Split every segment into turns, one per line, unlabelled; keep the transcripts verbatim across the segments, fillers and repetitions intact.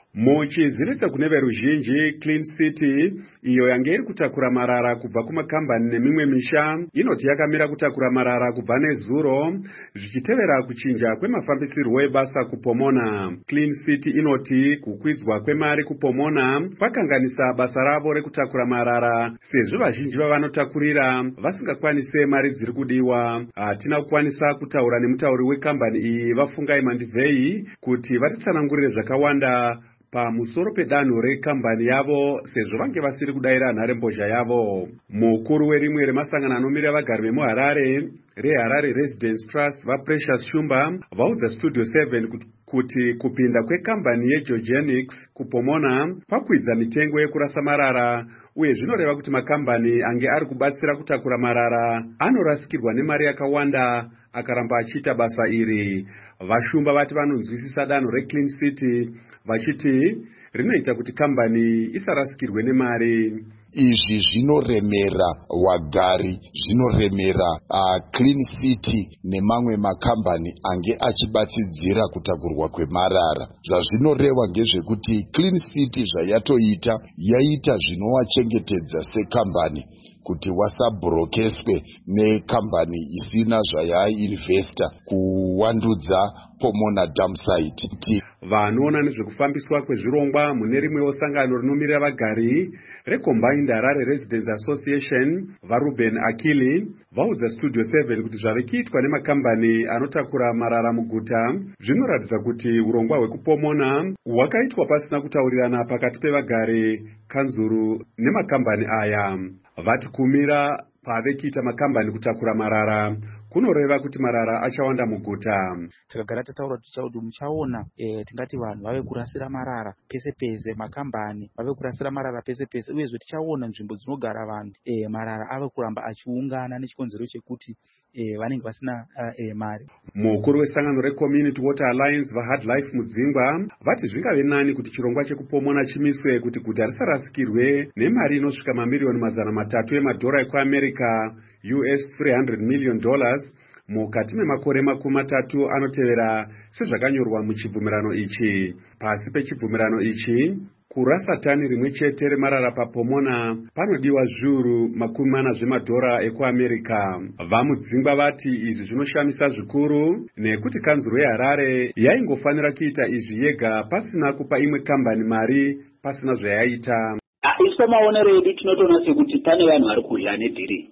Muchizivisa kune veruzhinji, Clean City iyo yange iri kutakura marara kubva kumakambani nemimwe misha inoti yakamira kutakura marara kubva nezuro zvichitevera kuchinja kwemafambisirwo ebasa kuPomona. Clean City inoti kukwidzwa kwemari kuPomona kwakanganisa basa ravo rekutakura marara sezvo vazhinji vavanotakurira vasingakwanise mari dziri kudiwa. Hatina kukwanisa kutaura nemutauri wekambani iyi Vafungai Mandivhei kuti vatitsanangurire zvakawanda pamusoro pedanho rekambani yavo sezvo vange vasiri kudayira nharembozha yavo. Mukuru werimwe remasangano anomira vagari vemuHarare reHarare Residence Trust vaPrecious Shumba vaudza Studio seven kuti kuti kupinda kwekambani yeGeogenics kuPomona kwakwidza mitengo yekurasa marara uye zvinoreva kuti makambani ange ari kubatsira kutakura marara anorasikirwa nemari yakawanda akaramba achiita basa iri. Vashumba vati vanonzwisisa danho reClean City vachiti rinoita kuti kambani isarasikirwe nemari.
Izvi zvinoremera wagari, zvinoremera uh, Clean City nemamwe makambani ange achibatsidzira kutakurwa kwemarara. Zvazvinoreva ngezvekuti Clean City zvayatoita yaita zvinovachengetedza sekambani kuti wasabrokeswe nekambani isina zvayainvesta kuwandudza Pomona dam site.
Vanoona nezvekufambiswa kwezvirongwa mune rimwewo sangano rinomirira vagari reCombined Harare Residents Association vaRuben Akili vaudza Studio seven kuti zvave kuitwa nemakambani anotakura marara muguta zvinoratidza kuti urongwa hwekuPomona hwakaitwa pasina kutaurirana pakati pevagari, kanzuru nemakambani aya. Vati kumira pave kuita makambani kutakura marara kunoreva kuti marara achawanda muguta.
Tikagara tataura tichaudi muchaona e, tingati vanhu vave kurasira marara pese pese, makambani vave kurasira marara pese pese, uyezve tichaona nzvimbo dzinogara vanhu e, marara ave kuramba achiungana nechikonzero chekuti e, vanenge vasina uh, e, mari.
Mukuru wesangano reCommunity Water Alliance vaHard Life Mudzingwa vati zvingave nani kuti chirongwa chekuPomona chimiswe kuti guta risarasikirwe nemari inosvika mamiliyoni mazana matatu emadhora ekuAmerica U S three hundred million dollars mukati memakore makumi matatu anotevera sezvakanyorwa muchibvumirano ichi. Pasi pechibvumirano ichi kurasa tani rimwe chete remarara paPomona panodiwa zviuru makumi mana zvemadhora ekuAmerica. VaMudzingwa vati izvi zvinoshamisa zvikuru nekuti kanzuro yeHarare yaingofanira kuita izvi yega pasina kupa imwe kambani mari pasina zvayaita.
Iswa maonero edu tinotoona sekuti pane vanhu vari kurya nedhiri.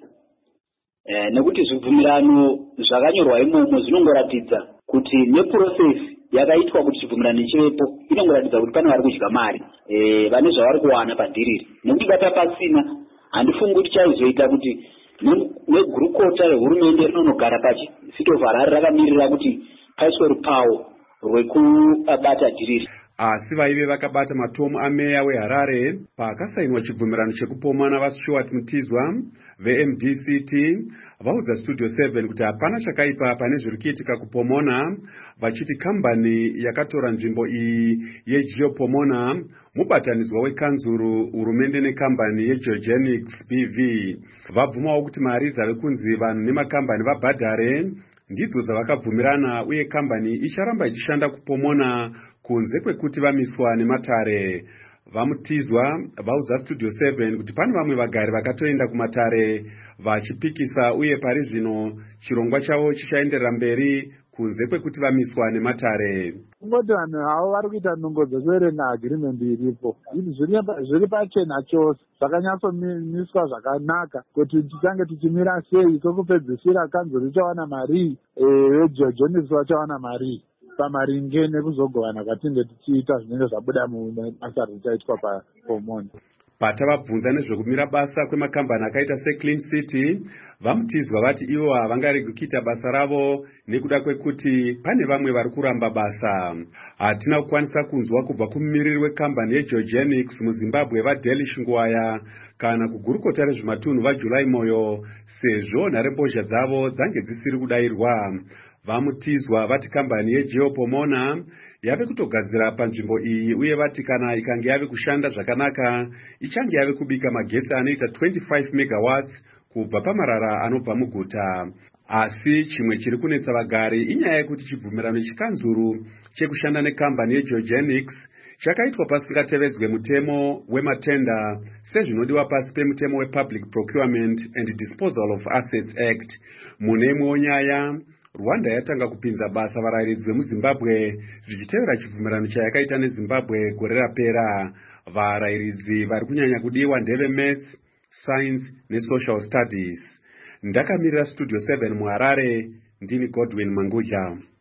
Eh, nekuti zvibvumirano zvakanyorwa imomo zvinongoratidza kuti neprocess yakaitwa kuti chibvumirano chivepo inongoratidza kuti pane vari kudya mari eh, vane zvavari kuwana padhiriri. Nekuti bata pasina handifungi kuti chaizoita kuti negurukota rehurumende rinonogara pachi City of Harare rakamirira kuti paiswe rupawo rwekubata dhiriri.
Asi vaive vakabata matomu ameya weHarare pakasainwa chibvumirano chekuPomona vaStuart Mutizwa veM D C T vaudza Studio seven kuti hapana chakaipa pane zviri kuitika kuPomona, vachiti kambani yakatora nzvimbo iyi yeGeopomona mubatanidzwa wekanzuru, hurumende nekambani yeGeogenics B V. Vabvumawo kuti mari dzave kunzi vanhu nemakambani vabhadhare ndidzo dzavakabvumirana uye kambani icharamba ichishanda kuPomona kunze kwekuti vamiswa nematare. VaMutizwa vaudza Studio seven kuti pane vamwe vagari vakatoenda kumatare vachipikisa uye pari zvino chirongwa chavo chichaenderera mberi kunze kwekuti vamiswa nematare.
Kungoti vanhu havo vari kuita nhongo dzekuverenga agreement iripo. Zviri pachena chose, zvakanyatsomiswa zvakanaka kuti tichange tichimira sei kwekupedzisira kanzuro ichawana mari, veGeogenics vachawana mari pamaringe nekuzogovana kwatinge tichiita zvinenge zvabuda mubasa richaitwa paPomona.
Patavabvunza nezvekumira basa kwemakambani akaita seClean City, VaMutizwa vati ivo havangaregi kuita basa ravo nekuda kwekuti pane vamwe vari kuramba basa. Hatina kukwanisa kunzwa kubva kumumiriri wekambani yeGeogenics muZimbabwe vaDelish Ngwaya kana kugurukota rezvematunhu vaJuly Moyo sezvo nharembozha dzavo dzange dzisiri kudayirwa. VaMutizwa vati kambani yeGeopomona yave kutogadzira panzvimbo iyi uye vati kana ikange yave kushanda zvakanaka ichange yave kubika magetsi anoita twenty-five megawatts kubva pamarara anobva muguta. Asi chimwe chiri kunetsa vagari inyaya yekuti chibvumirano chikanzuru chekushanda nekambani yeGeogenics chakaitwa pasingatevedzwe mutemo wematenda sezvinodiwa pasi pemutemo wePublic Procurement and Disposal of Assets Act. Mune imwewo nyaya, Rwanda yatanga kupinza basa varairidzi vemuZimbabwe zvichitevera chibvumirano chayakaita neZimbabwe gore rapera. Varairidzi vari kunyanya kudiwa ndeve Maths, Science neSocial Studies. Ndakamirira Studio seven muHarare, ndini Godwin Mangudya.